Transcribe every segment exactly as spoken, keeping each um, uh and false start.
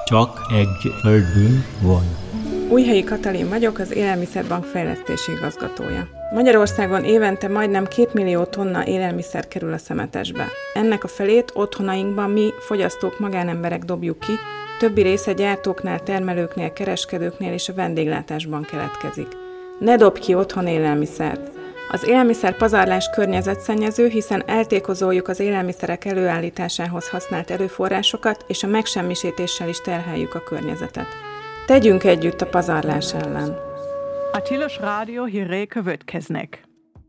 Csak egy földünk van. Újhelyi Katalin vagyok, az Élelmiszerbank fejlesztési igazgatója. Magyarországon évente majdnem két millió tonna élelmiszer kerül a szemetesbe. Ennek a felét otthonainkban mi, fogyasztók, magánemberek dobjuk ki, többi része gyártóknál, termelőknél, kereskedőknél és a vendéglátásban keletkezik. Ne dobj ki otthon élelmiszert! Az élelmiszer pazarlás környezetszennyező, hiszen eltékozoljuk az élelmiszerek előállításához használt erőforrásokat, és a megsemmisítéssel is terheljük a környezetet. Tegyünk együtt a pazarlás ellen. A Tilos Rádió hírei következnek.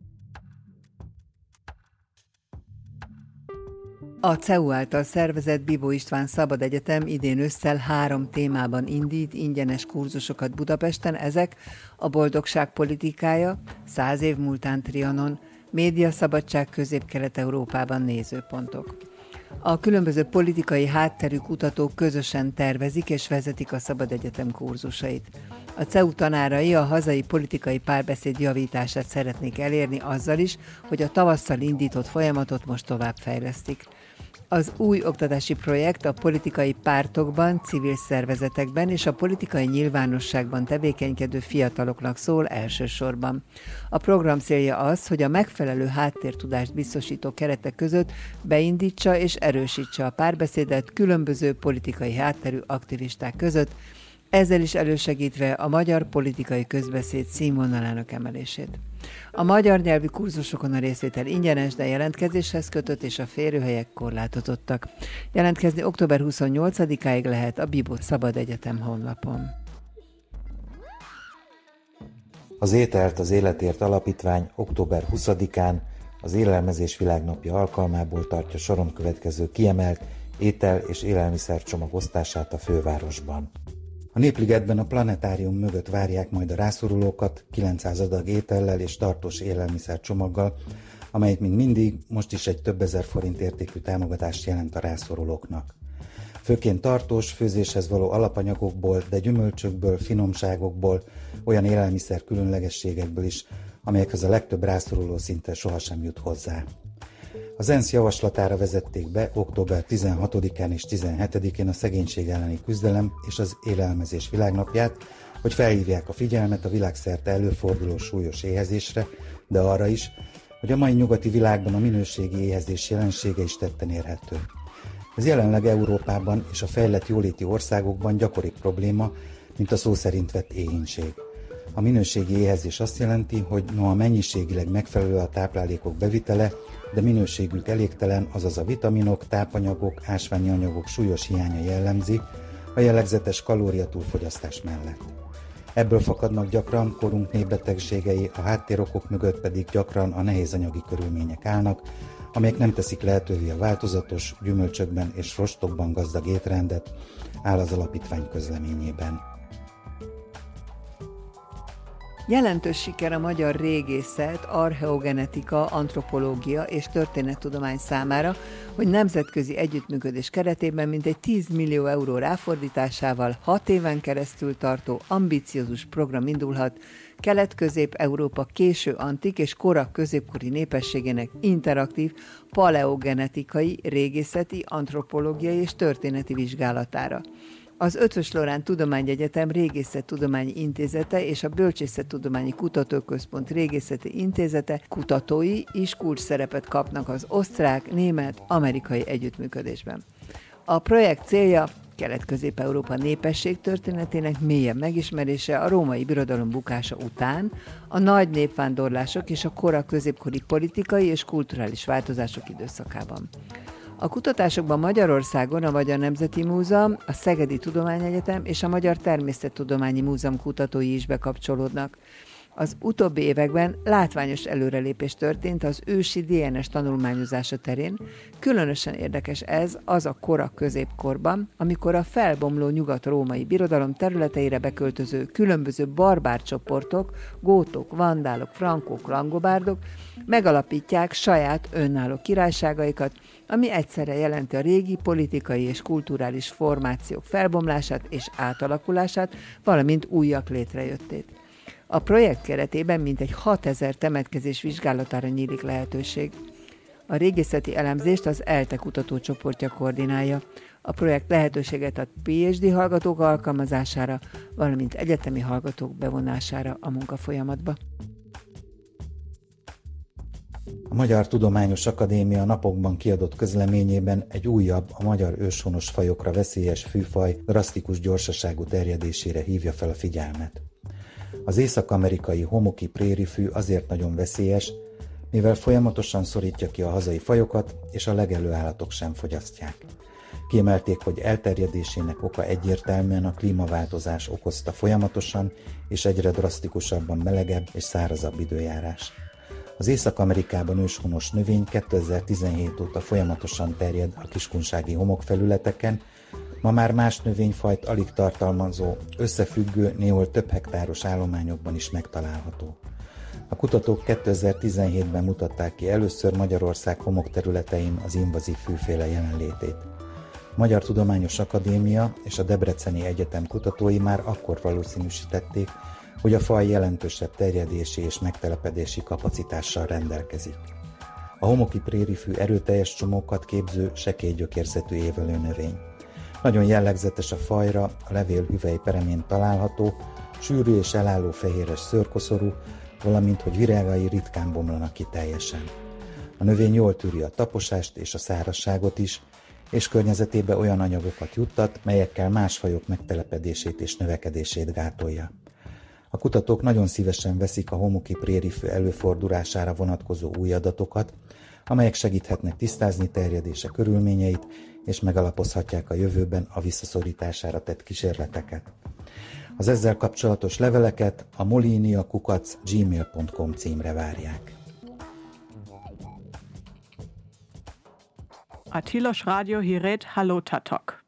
A cé e u által szervezett Bibó István Szabad Egyetem idén ősszel három témában indít ingyenes kurzusokat Budapesten, ezek a boldogság politikája, száz év múltán Trianon, médiaszabadság Közép-Kelet-Európában nézőpontok. A különböző politikai hátterű kutatók közösen tervezik és vezetik a Szabad Egyetem kurzusait. A cé e u tanárai a hazai politikai párbeszéd javítását szeretnék elérni azzal is, hogy a tavasszal indított folyamatot most továbbfejlesztik. Az új oktatási projekt a politikai pártokban, civil szervezetekben és a politikai nyilvánosságban tevékenykedő fiataloknak szól elsősorban. A program célja az, hogy a megfelelő háttértudást biztosító keretek között beindítsa és erősítse a párbeszédet különböző politikai hátterű aktivisták között, ezzel is elősegítve a magyar politikai közbeszéd színvonalának emelését. A magyar nyelvi kurzusokon a részvétel ingyenes, de jelentkezéshez kötött és a férőhelyek korlátozottak. Jelentkezni október huszonnyolcadikáig lehet a Bibó Szabad Egyetem honlapon. Az Ételt az Életért Alapítvány október huszadikán az Élelmezés Világnapja alkalmából tartja soron következő kiemelt étel- és élelmiszercsomag osztását a fővárosban. A Népligetben a planetárium mögött várják majd a rászorulókat kilencszáz adag étellel és tartós élelmiszercsomaggal, amelyet még mindig most is egy több ezer forint értékű támogatást jelent a rászorulóknak. Főként tartós, főzéshez való alapanyagokból, de gyümölcsökből, finomságokból, olyan élelmiszer különlegességekből is, amelyekhez a legtöbb rászoruló szinte sohasem jut hozzá. Az ENSZ javaslatára vezették be október tizenhatodikán és tizenhetedikén a szegénység elleni küzdelem és az élelmezés világnapját, hogy felhívják a figyelmet a világszerte előforduló súlyos éhezésre, de arra is, hogy a mai nyugati világban a minőségi éhezés jelensége is tetten érhető. Ez jelenleg Európában és a fejlett jóléti országokban gyakoribb probléma, mint a szó szerint vett éhínség. A minőségi éhezés azt jelenti, hogy noha mennyiségileg megfelelő a táplálékok bevitele, de minőségük elégtelen, azaz a vitaminok, tápanyagok, ásványi anyagok súlyos hiánya jellemzi a jellegzetes kalóriatúlfogyasztás mellett. Ebből fakadnak gyakran korunk népbetegségei, a háttérokok mögött pedig gyakran a nehéz anyagi körülmények állnak, amelyek nem teszik lehetővé a változatos, gyümölcsökben és rostokban gazdag étrendet, áll az alapítvány közleményében. Jelentős siker a magyar régészet, archeogenetika, antropológia és történettudomány számára, hogy nemzetközi együttműködés keretében mintegy tíz millió euró ráfordításával hat éven keresztül tartó ambiciózus program indulhat Kelet-Közép-Európa késő antik és kora középkori népességének interaktív paleogenetikai, régészeti, antropológiai és történeti vizsgálatára. Az Eötvös Loránd Tudományegyetem Régészettudományi Intézete és a Bölcsészettudományi Kutatóközpont Régészeti Intézete kutatói is kulcs szerepet kapnak az osztrák, német, amerikai együttműködésben. A projekt célja Kelet-Közép-Európa népesség történetének mélyebb megismerése a római birodalom bukása után, a nagy népvándorlások és a kora középkori politikai és kulturális változások időszakában. A kutatásokban Magyarországon a Magyar Nemzeti Múzeum, a Szegedi Tudományegyetem és a Magyar Természettudományi Múzeum kutatói is bekapcsolódnak. Az utóbbi években látványos előrelépés történt az ősi dé en es tanulmányozása terén. Különösen érdekes ez az a kora középkorban, amikor a felbomló nyugat-római birodalom területeire beköltöző különböző barbár csoportok, gótok, vandálok, frankók, langobárdok megalapítják saját önálló királyságaikat, ami egyszerre jelenti a régi politikai és kulturális formációk felbomlását és átalakulását, valamint újak létrejöttét. A projekt keretében mintegy hatezer temetkezés vizsgálatára nyílik lehetőség. A régészeti elemzést az ELTE kutatócsoportja koordinálja. A projekt lehetőséget ad pé há dé hallgatók alkalmazására, valamint egyetemi hallgatók bevonására a munkafolyamatba. A Magyar Tudományos Akadémia napokban kiadott közleményében egy újabb, a magyar őshonos fajokra veszélyes fűfaj drasztikus gyorsaságú terjedésére hívja fel a figyelmet. Az észak-amerikai homoki prérifű azért nagyon veszélyes, mivel folyamatosan szorítja ki a hazai fajokat, és a legelő állatok sem fogyasztják. Kiemelték, hogy elterjedésének oka egyértelműen a klímaváltozás okozta folyamatosan és egyre drasztikusabban melegebb és szárazabb időjárás. Az Észak-Amerikában őshonos növény kétezer-tizenhét óta folyamatosan terjed a kiskunsági homokfelületeken, ma már más növényfajt alig tartalmazó, összefüggő, néhol több hektáros állományokban is megtalálható. A kutatók kétezer-tizenhétben mutatták ki először Magyarország homokterületein az invazív fűféle jelenlétét. A Magyar Tudományos Akadémia és a Debreceni Egyetem kutatói már akkor valószínűsítették, hogy a faj jelentősebb terjedési és megtelepedési kapacitással rendelkezik. A homoki prérifű erőteljes csomókat képző, sekély gyökérzetű évelő növény. Nagyon jellegzetes a fajra, a levél hüvely peremén található, sűrű és elálló fehéres szőrkoszorú, valamint hogy virágai ritkán bomlanak ki teljesen. A növény jól tűri a taposást és a szárazságot is, és környezetébe olyan anyagokat juttat, melyekkel más fajok megtelepedését és növekedését gátolja. A kutatók nagyon szívesen veszik a homoki prérifű előfordulására vonatkozó új adatokat, amelyek segíthetnek tisztázni terjedése körülményeit, és megalapozhatják a jövőben a visszaszorítására tett kísérleteket. Az ezzel kapcsolatos leveleket a molinia kukac gmail pont com címre várják. A Tilos Rádió híret Hallótatok.